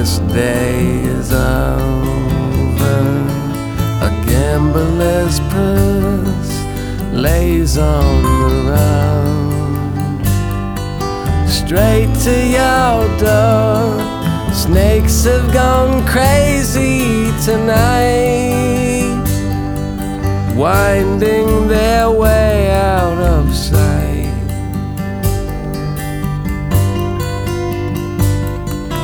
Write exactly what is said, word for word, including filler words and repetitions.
this day is over. A gambler's purse lays on the round. Straight to your door, snakes have gone crazy tonight, winding